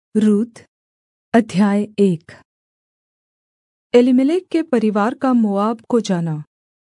रूत अध्याय 1। एलीमेलेक के परिवार का मोआब को जाना।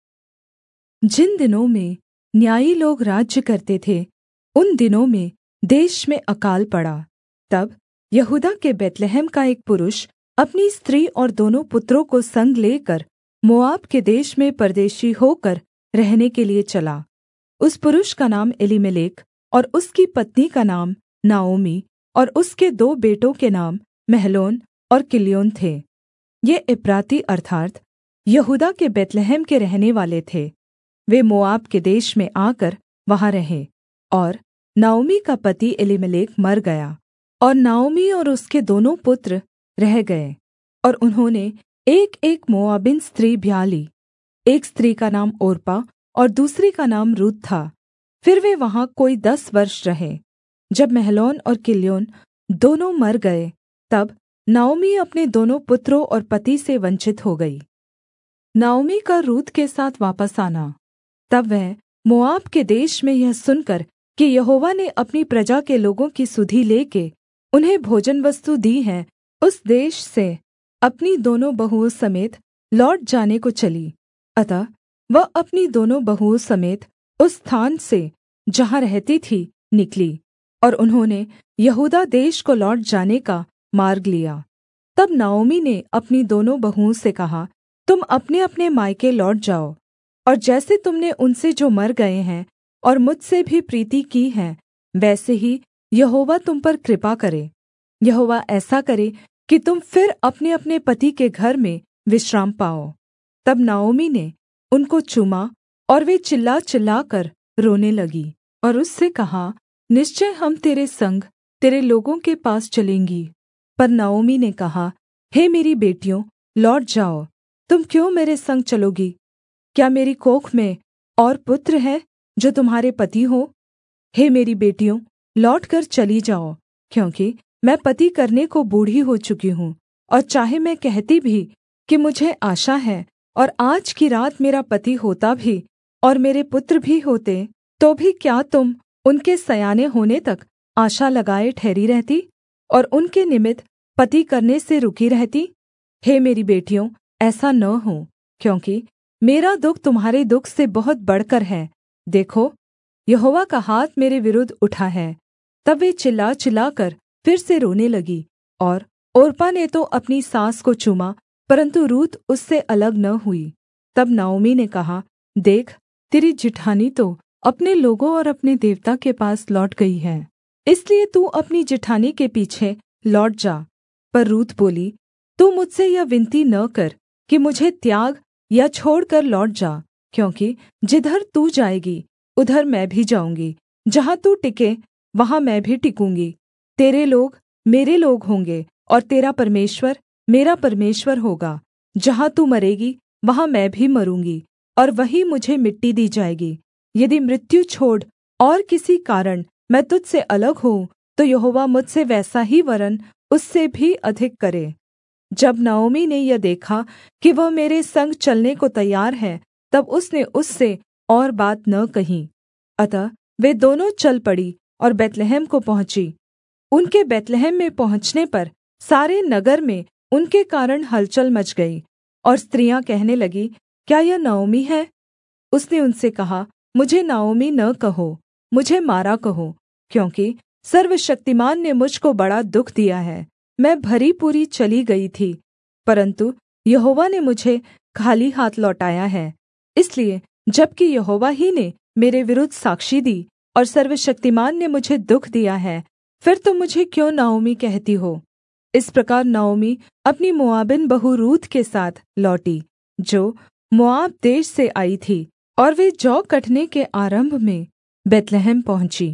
जिन दिनों में न्यायी लोग राज्य करते थे, उन दिनों में देश में अकाल पड़ा। तब यहूदा के बैतलहम का एक पुरुष अपनी स्त्री और दोनों पुत्रों को संग लेकर मोआब के देश में परदेशी होकर रहने के लिये चला। उस पुरुष का नाम एलीमेलेक और उसकी पत्नी का नाम नाओमी और उसके 2 बेटों के नाम महलोन और किल्योन थे। ये एप्राती अर्थात् यहूदा के बैतलहम के रहने वाले थे। वे मोआब के देश में आकर वहाँ रहे। और नाओमी का पति एलीमेलेक मर गया और नाओमी और उसके 2 पुत्र रह गए। और उन्होंने एक-एक मोआबिन स्त्री ब्याह ली। एक स्त्री का नाम ओर्पा और दूसरी का नाम रूत था। फिर वे वहाँ कोई 10 वर्ष रहे। जब महलोन और किल्योन दोनों मर गए, तब नाओमी अपने 2 पुत्रों और पति से वंचित हो गई। नाओमी का रूत के साथ वापस आना। तब वह मोआब के देश में यह सुनकर कि यहोवा ने अपनी प्रजा के लोगों की सुधि लेके उन्हें भोजनवस्तु दी है, उस देश से अपनी 2 बहुओं समेत लौट जाने को चली। अतः वह अपनी 2 बहुओं समेत उस स्थान से जहाँ रहती थी निकली, और उन्होंने यहूदा देश को लौट जाने का मार्ग लिया। तब नाओमी ने अपनी 2 बहुओं से कहा, तुम अपने-अपने मायके लौट जाओ, और जैसे तुमने उनसे जो मर गए हैं और मुझसे भी प्रीति की है, वैसे ही यहोवा तुम पर कृपा करे। यहोवा ऐसा करे कि तुम फिर अपने-अपने पति के घर में विश्राम पाओ। तब नाओमी ने उनको चूमा और वे चिल्ला चिल्लाकर रोने लगी और उससे कहा, निश्चय हम तेरे संग तेरे लोगों के पास चलेंगी। पर नाओमी ने कहा, हे मेरी बेटियों, लौट जाओ। तुम क्यों मेरे संग चलोगी? क्या मेरी कोख में और पुत्र हैं जो तुम्हारे पति हो? हे मेरी बेटियों, लौटकर चली जाओ, क्योंकि मैं पति करने को बूढ़ी हो चुकी हूँ। और चाहे मैं कहती भी कि मुझे आशा है और आज की रात मेरा पति होता भी और मेरे पुत्र भी होते, तो भी क्या तुम उनके सयाने होने तक आशा लगाए ठहरी रहती और उनके निमित्त पति करने से रुकी रहती? हे मेरी बेटियों, ऐसा न हो, क्योंकि मेरा दुःख तुम्हारे दुःख से बहुत बढ़कर है। देखो, यहोवा का हाथ मेरे विरुद्ध उठा है। तब वे चिल्ला चिल्लाकर फिर से रोने लगी। और ओर्पा ने तो अपनी सास को चूमा, परन्तु रूत उससे अलग न हुई। तब नाओमी ने कहा, देख, तेरी जिठानी तो अपने लोगों और अपने देवता के पास लौट गई है, इसलिए तू अपनी जिठानी के पीछे लौट जा। पर रूत बोली, तू मुझसे यह विनती न कर कि मुझे त्याग या छोड़कर लौट जा, क्योंकि जिधर तू जाएगी उधर मैं भी जाऊँगी, जहाँ तू टिके वहाँ मैं भी टिकूँगी। तेरे लोग मेरे लोग होंगे और तेरा परमेश्वर मेरा परमेश्वर होगा। जहाँ तू मरेगी वहाँ मैं भी मरूँगी, और वहीं मुझे मिट्टी दी जाएगी। यदि मृत्यु छोड़ और किसी कारण मैं तुझसे अलग होऊँ, तो यहोवा मुझसे वैसा ही वरन् उससे भी अधिक करे। जब नाओमी ने यह देखा कि वह मेरे संग चलने को तैयार है, तब उसने उससे और बात न कही। अतः वे दोनों चल पड़ी और बैतलहम को पहुँची। उनके बैतलहम में पहुँचने पर सारे नगर में उनके कारण हलचल मच गई, और स्त्रियाँ कहने लगीं, क्या यह नाओमी है? उसने उनसे कहा, मुझे नाओमी न कहो, मुझे मारा कहो, क्योंकि सर्वशक्तिमान ने मुझ को बड़ा दुःख दिया है। मैं भरी पूरी चली गई थी, परन्तु यहोवा ने मुझे खाली हाथ लौटाया है। इसलिए जबकि यहोवा ही ने मेरे विरुद्ध साक्षी दी और सर्वशक्तिमान ने मुझे दुःख दिया है, फिर तुम मुझे क्यों नाओमी कहती हो? इस प्रकार नाओमी अपनी मोआबिन बहू रूत के साथ लौटी, जो मोआब देश से आई थी, और वे जौ कटने के आरम्भ में बैतलहम पहुँची।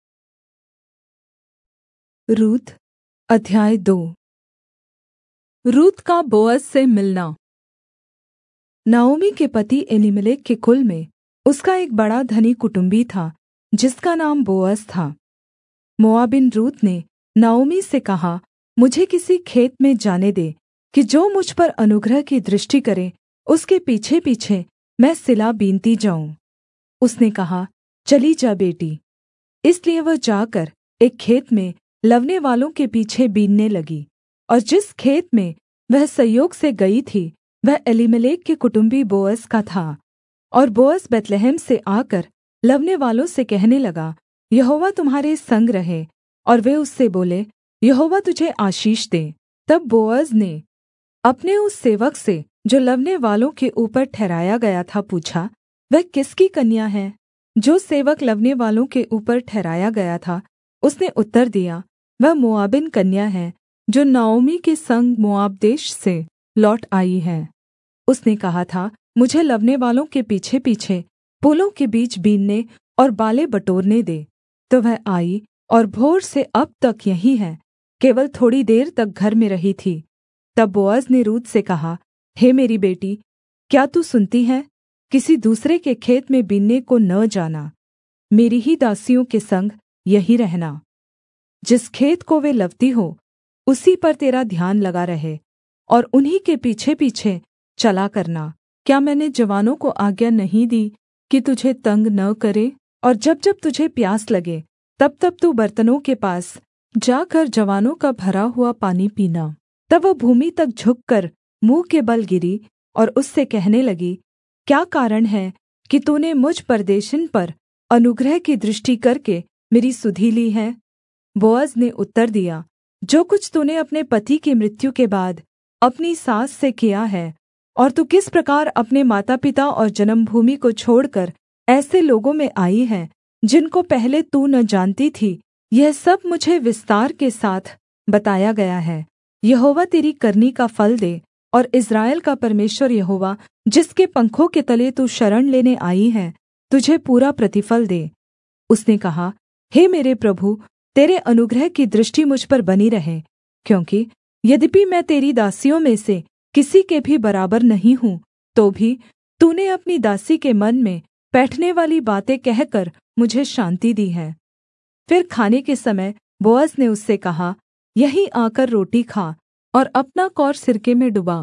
रूत अध्याय 2। रूत का बोअज से मिलना। नाओमी के पति एलीमेलेक के कुल में उसका एक बड़ा धनी कुटुम्बी था, जिसका नाम बोअज था। मोआबिन रूत ने नाओमी से कहा, मुझे किसी खेत में जाने दे कि जो मुझ पर अनुग्रह की दृष्टि करे, उसके पीछे पीछे मैं सिला बीनती जाऊँ। उसने कहा, चली जा बेटी। इसलिए वह जाकर एक खेत में लवने वालों के पीछे बीनने लगी। और जिस खेत में वह संयोग से गई थी वह एलीमेलेक के कुटुम्बी बोअज का था। और बोअज बैतलहम से आकर लवने वालों से कहने लगा, यहोवा तुम्हारे संग रहे। और वे उससे बोले, यहोवा तुझे आशीष दे। तब बोअज ने अपने उस सेवक से जो लवने वालों के ऊपर ठहराया गया था पूछा, वह किसकी कन्या है? जो सेवक लवने वालों के ऊपर ठहराया गया था उसने उत्तर दिया, वह मोआबिन कन्या है जो नाओमी के संग मोआब देश से लौट आई है। उसने कहा था, मुझे लवने वालों के पीछे-पीछे पुलों के बीच बीनने और बालें बटोरने दे। तो वह आई और भोर से अब तक यहीं है, केवल थोड़ी देर तक घर में रही थी। तब बोअज ने रूत से कहा, हे मेरी बेटी, क्या तू सुनती है? किसी दूसरे के खेत में बीनने को न जाना, मेरी ही दासियों के संग यहीं रहना। जिस खेत को वे लवती हो उसी पर तेरा ध्यान लगा रहे और उन्हीं के पीछे-पीछे चला करना। क्या मैंने जवानों को आज्ञा नहीं दी कि तुझे तंग न करे? और जब जब तुझे प्यास लगे तब तब तू बर्तनों के पास जाकर जवानों का भरा हुआ पानी पीना। तब वह भूमि तक झुककर मुँह के बल गिरी और उससे कहने लगी, क्या कारण है कि तूने मुझ परदेशिन पर अनुग्रह की दृष्टि करके मेरी सुधि ली है? बोअज ने उत्तर दिया, जो कुछ तूने अपने पति की मृत्यु के बाद अपनी सास से किया है, और तू किस प्रकार अपने माता पिता और जन्मभूमि को छोड़कर ऐसे लोगों में आई है जिनको पहले तू न जानती थी, यह सब मुझे विस्तार के साथ बताया गया है। यहोवा तेरी करनी का फल दे, और इस्राएल का परमेश्वर यहोवा, जिसके पंखों के तले तू शरण लेने आई है, तुझे पूरा प्रतिफल दे। उसने कहा, हे मेरे प्रभु, तेरे अनुग्रह की दृष्टि मुझ पर बनी रहे, क्योंकि यद्यपि मैं तेरी दासियों में से किसी के भी बराबर नहीं हूँ, तो भी तूने अपनी दासी के मन में बैठने वाली बातें कहकर मुझे शान्ति दी है। फिर खाने के समय बोअज ने उससे कहा, यहीं आकर रोटी खा और अपना कौर सिरके में डुबा।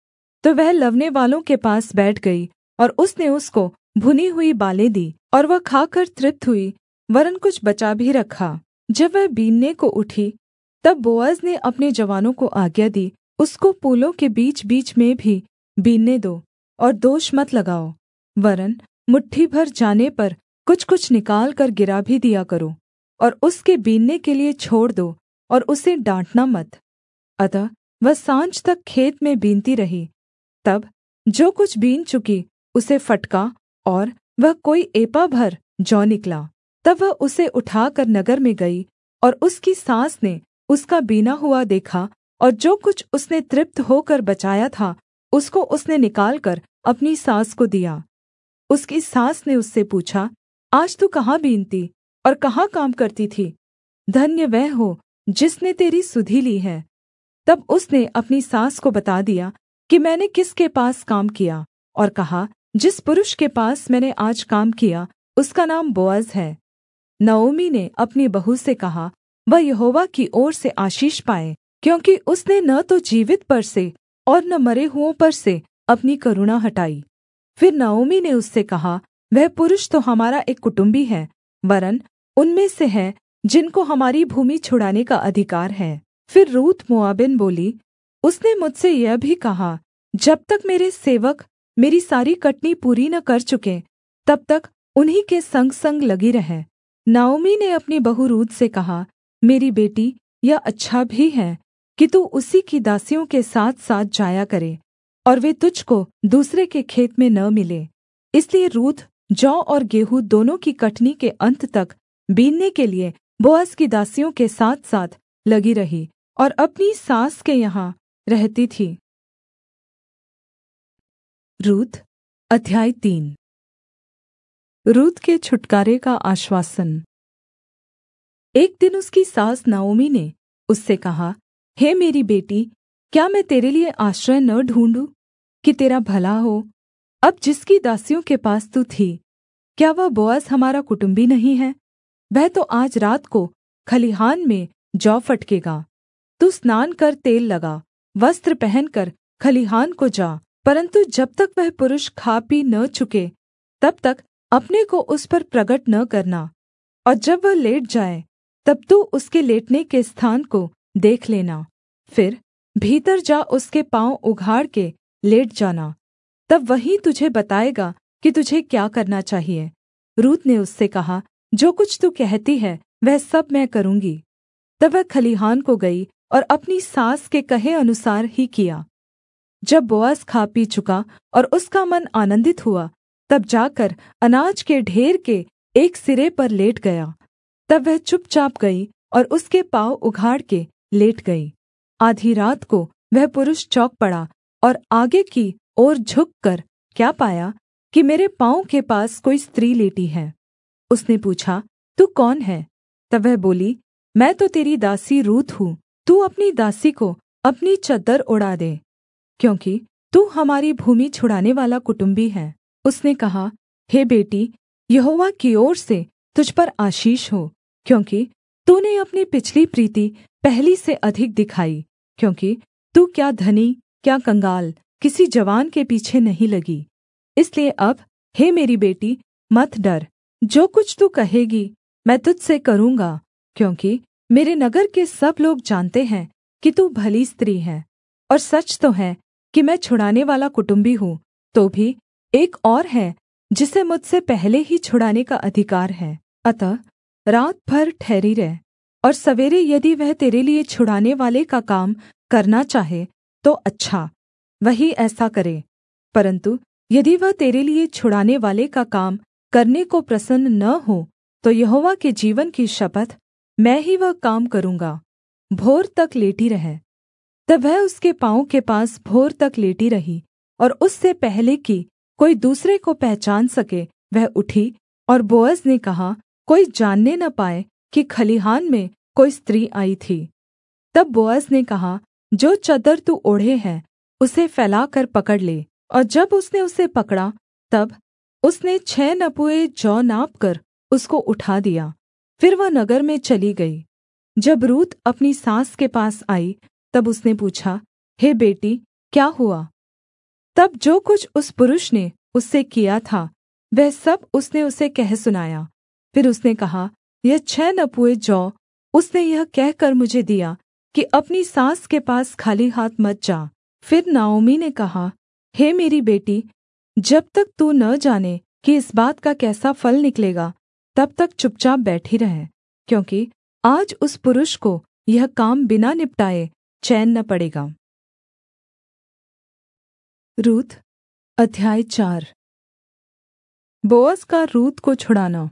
तो वह लवने वालों के पास बैठ गई और उसने उसको भुनी हुई बालें दी, और वह खाकर तृप्त हुई, वरन् कुछ बचा भी रखा। जब वह बीनने को उठी तब बोअज ने अपने जवानों को आज्ञा दी, उसको पूलों के बीच-बीच में भी बीनने दो, और दोष मत लगाओ, वरन् मुट्ठी भर जाने पर कुछ कुछ निकाल कर गिरा भी दिया करो, और उसके बीनने के लिए छोड़ दो, और उसे डाँटना मत। अतः वह साँझ तक खेत में बीनती रही। तब जो कुछ बीन चुकी उसे फटका, और वह कोई एपा भर जौ निकला। तब वह उसे उठाकर नगर में गई, और उसकी सास ने उसका बीना हुआ देखा, और जो कुछ उसने तृप्त होकर बचाया था उसको उसने निकालकर अपनी सास को दिया। उसकी सास ने उससे पूछा, आज तू कहाँ बीनती और कहाँ काम करती थी? धन्य वह हो जिसने तेरी सुधि ली है। तब उसने अपनी सास को बता दिया कि मैंने किसके पास काम किया, और कहा, जिस पुरुष के पास मैंने आज काम किया उसका नाम बोअज है। नाओमी ने अपनी बहू से कहा, वह यहोवा की ओर से आशीष पाए, क्योंकि उसने न तो जीवित पर से और न मरे हुओं पर से अपनी करुणा हटाई। फिर नाओमी ने उससे कहा, वह पुरुष तो हमारा एक कुटुम्बी है, वरन् उनमें से है जिनको हमारी भूमि छुड़ाने का अधिकार है। फिर रूत मोआबिन बोली, उसने मुझसे यह भी कहा, जब तक मेरे सेवक मेरी सारी कटनी पूरी न कर चुके तब तक उन्हीं के संग संग लगी रह। नाओमी ने अपनी बहू रूत से कहा, मेरी बेटी, यह अच्छा भी है कि तू उसी की दासियों के साथ साथ जाया करे, और वे तुझको दूसरे के खेत में न मिले। इसलिए रूत जौ और गेहूँ दोनों की कटनी के अंत तक बीनने के लिए बोअज की दासियों के साथ साथ लगी रही, और अपनी सास के यहाँ रहती थी। रूत अध्याय 3। रूत के छुटकारे का आश्वासन। एक दिन उसकी सास नाओमी ने उससे कहा, हे मेरी बेटी, क्या मैं तेरे लिए आश्रय न ढूँढ़ूँ कि तेरा भला हो? अब जिसकी दासियों के पास तू थी, क्या वह बोअज हमारा कुटुम्बी नहीं है? वह तो आज रात को खलिहान में जौ फटकेगा। तू स्नान कर तेल लगा, वस्त्र पहनकर खलिहान को जा, परन्तु जब तक वह पुरुष खा पी न चुके तब तक अपने को उस पर प्रगट न करना। और जब वह लेट जाए तब तू उसके लेटने के स्थान को देख लेना, फिर भीतर जा उसके पाँव उघाड़ के लेट जाना। तब वही तुझे बताएगा कि तुझे क्या करना चाहिए। रूत ने उससे कहा, जो कुछ तू कहती है वह सब मैं करूँगी। तब वह खलिहान को गई और अपनी सास के कहे अनुसार ही किया। जब बोअज खा पी चुका और उसका मन आनन्दित हुआ, तब जाकर अनाज के ढेर के एक सिरे पर लेट गया। तब वह चुपचाप गई और उसके पाँव उघाड़ के लेट गई। आधी रात को वह पुरुष चौंक पड़ा और आगे की ओर झुककर क्या पाया कि मेरे पाँव के पास कोई स्त्री लेटी है। उसने पूछा, तू कौन है? तब वह बोली, मैं तो तेरी दासी रूत हूँ। तू अपनी दासी को अपनी चद्दर उड़ा दे, क्योंकि तू हमारी भूमि छुड़ाने वाला कुटुम्बी है। उसने कहा, हे बेटी, यहोवा की ओर से तुझ पर आशीष हो, क्योंकि तूने अपनी पिछली प्रीति पहली से अधिक दिखाई, क्योंकि तू क्या धनी क्या कंगाल किसी जवान के पीछे नहीं लगी। इसलिए अब हे मेरी बेटी, मत डर, जो कुछ तू कहेगी मैं तुझ से करूँगा, क्योंकि मेरे नगर के सब लोग जानते हैं कि तू भली स्त्री है। और सच तो है कि मैं छुड़ाने वाला कुटुम्बी हूँ, तो भी एक और है जिसे मुझसे पहले ही छुड़ाने का अधिकार है। अतः रात भर ठहरी रह, और सवेरे यदि वह तेरे लिए छुड़ाने वाले का काम करना चाहे तो अच्छा, वही ऐसा करे। परन्तु यदि वह तेरे लिए छुड़ाने वाले का काम करने को प्रसन्न न हो, तो यहोवा के जीवन की शपथ, मैं ही वह काम करूँगा। भोर तक लेटी रह। तब वह उसके पाँव के पास भोर तक लेटी रही, और उससे पहले कि कोई दूसरे को पहचान सके वह उठी। और बोअज ने कहा, कोई जानने न पाए कि खलिहान में कोई स्त्री आई थी। तब बोअज ने कहा, जो चद्दर तू ओढ़े है उसे फैलाकर पकड़ ले। और जब उसने उसे पकड़ा, तब उसने 6 नपुए जौ नापकर उसको उठा दिया। फिर वह नगर में चली गई। जब रूत अपनी सास के पास आई, तब उसने पूछा, हे बेटी, क्या हुआ? तब जो कुछ उस पुरुष ने उससे किया था वह सब उसने उसे कह सुनाया। फिर उसने कहा, यह 6 नपुए जौ उसने यह कहकर मुझे दिया कि अपनी सास के पास खाली हाथ मत जा। फिर नाओमी ने कहा, हे मेरी बेटी, जब तक तू न जाने कि इस बात का कैसा फल निकलेगा, तब तक चुपचाप बैठी रह, क्योंकि आज उस पुरुष को यह काम बिना निपटाए चैन न पड़ेगा। रूत अध्याय 4। बोअज का रूत को छुड़ाना।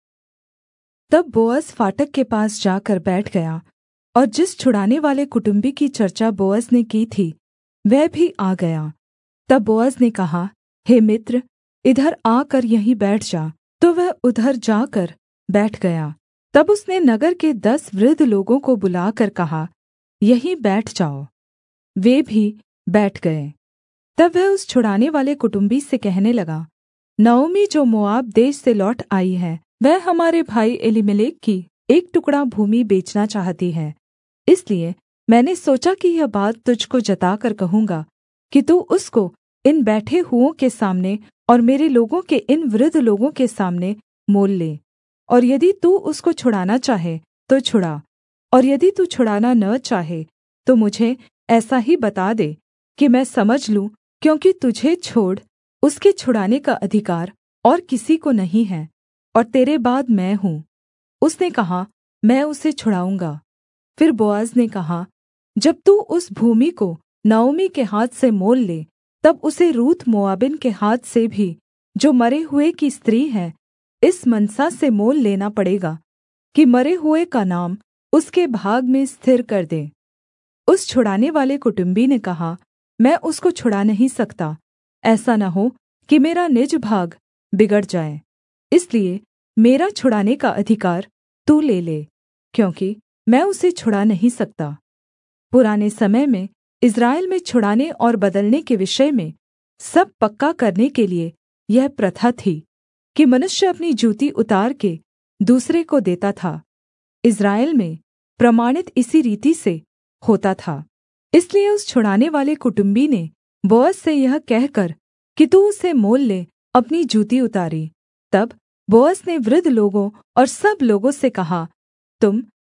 तब बोअज फाटक के पास जाकर बैठ गया, और जिस छुड़ाने वाले कुटुम्बी की चर्चा बोअज ने की थी वह भी आ गया। तब बोअज ने कहा, हे मित्र, इधर आकर यहीं बैठ जा। तो वह उधर जाकर बैठ गया। तब उसने नगर के 10 वृद्ध लोगों को बुलाकर कहा, यहीं बैठ जाओ। वे भी बैठ गए। तब वह उस छुड़ाने वाले कुटुम्बी से कहने लगा, नाओमी जो मोआब देश से लौट आई है, वह हमारे भाई एलीमेलेक की एक टुकड़ा भूमि बेचना चाहती है। इसलिए मैंने सोचा कि यह बात तुझको जताकर कहूँगा कि तू उसको इन बैठे हुओं के सामने और मेरे लोगों के इन वृद्ध लोगों के सामने मोल ले। और यदि तू उसको छुड़ाना चाहे तो छुड़ा, और यदि तू छुड़ाना न चाहे तो मुझे ऐसा ही बता दे कि मैं समझ लूँ, क्योंकि तुझे छोड़ उसके छुड़ाने का अधिकार और किसी को नहीं है, और तेरे बाद मैं हूँ। उसने कहा, मैं उसे छुड़ाऊँगा। फिर बोअज ने कहा, जब तू उस भूमि को नाओमी के हाथ से मोल ले, तब उसे रूत मोआबिन के हाथ से भी, जो मरे हुए की स्त्री है, इस मनसा से मोल लेना पड़ेगा कि मरे हुए का नाम उसके भाग में स्थिर कर दे। उस छुड़ाने वाले कुटुम्बी ने कहा, मैं उसको छुड़ा नहीं सकता, ऐसा न हो कि मेरा निज भाग बिगड़ जाए। इसलिए मेरा छुड़ाने का अधिकार तू ले ले, क्योंकि मैं उसे छुड़ा नहीं सकता। पुराने समय में इस्राएल में छुड़ाने और बदलने के विषय में सब पक्का करने के लिए यह प्रथा थी कि मनुष्य अपनी जूती उतार के दूसरे को देता था। इस्राएल में प्रमाणित इसी रीति से होता था। इसलिए उस छुड़ाने वाले कुटुम्बी ने बोअज से यह कहकर कि तू उसे मोल ले, अपनी जूती उतारी। तब बोअज ने वृद्ध लोगों और सब लोगों से कहा, तुम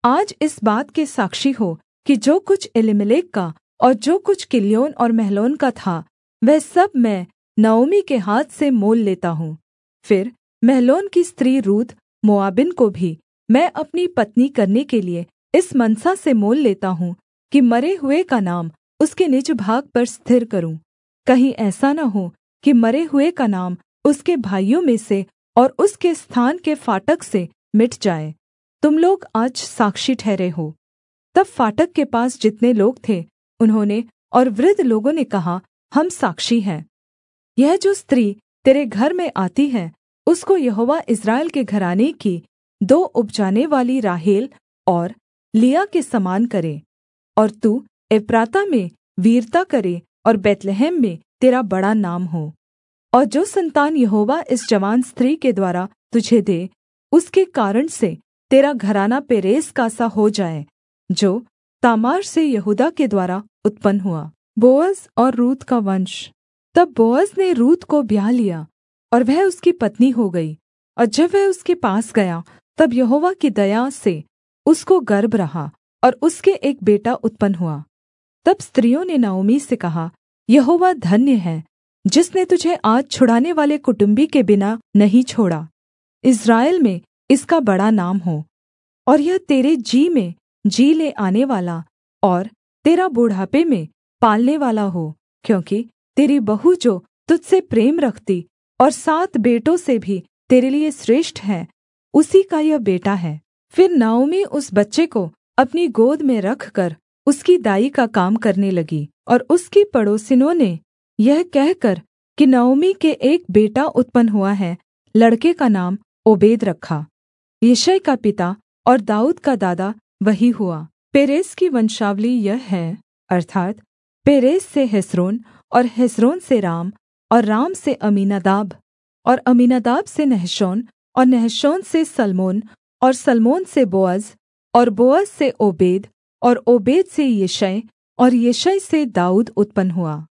आज इस बात के साक्षी हो कि जो कुछ एलीमेलेक का और जो कुछ किल्योन और महलोन का था, वह सब मैं नओमी के हाथ से मोल लेता हूँ। फिर महलोन की स्त्री रूत मोआबिन को भी मैं अपनी पत्नी करने के लिये इस मनसा से मोल लेता हूँ कि मरे हुए का नाम उसके निज भाग पर स्थिर करूँ। कहीं ऐसा न हो कि मरे हुए का नाम उसके भाइयों में से और उसके स्थान के फाटक से मिट जाए। तुम लोग आज साक्षी ठहरे हो। तब फाटक के पास जितने लोग थे, उन्होंने और वृद्ध लोगों ने कहा, हम साक्षी हैं। यह जो स्त्री तेरे घर में आती है, उसको यहोवा इस्राएल के घराने की 2 उपजाने वाली राहेल और लिआ के समान करे, और तू एप्राता में वीरता करे और बैतलहम में तेरा बड़ा नाम हो। और जो संतान यहोवा इस जवान स्त्री के द्वारा तुझे दे, उसके कारण से तेरा घराना पेरेस का सा हो जाए, जो तामार से यहूदा के द्वारा उत्पन्न हुआ। बोअज और रूत का वंश। तब बोअज ने रूत को ब्याह लिया और वह उसकी पत्नी हो गई। और जब वह उसके पास गया, तब यहोवा की दया से उसको गर्भ रहा और उसके एक बेटा उत्पन्न हुआ। तब स्त्रियों ने नाओमी से कहा, यहोवा धन्य है, जिसने तुझे आज छुड़ाने वाले कुटुम्बी के बिना नहीं छोड़ा। इस्राएल में इसका बड़ा नाम हो, और यह तेरे जी में जी ले आने वाला और तेरा बुढ़ापे में पालने वाला हो, क्योंकि तेरी बहू जो तुझसे प्रेम रखती और 7 बेटों से भी तेरे लिए श्रेष्ठ है, उसी का यह बेटा है। फिर नाओमी उस बच्चे को अपनी गोद में रखकर उसकी दाई का काम करने लगी। और उसकी पड़ोसिनों ने यह कहकर कि नाओमी के एक बेटा उत्पन्न हुआ है, लड़के का नाम ओबेद रखा। यिशै का पिता और दाऊद का दादा वही हुआ। पेरेस की वंशावली यह है, अर्थात् पेरेस से हेस्रोन और हेस्रोन से राम और राम से अमीनादाब और अमीनादाब से नहशोन और नहशोन से सल्मोन और सल्मोन से बोअज और बोअज से ओबेद और ओबेद से यिशै और यिशै से दाऊद उत्पन्न हुआ।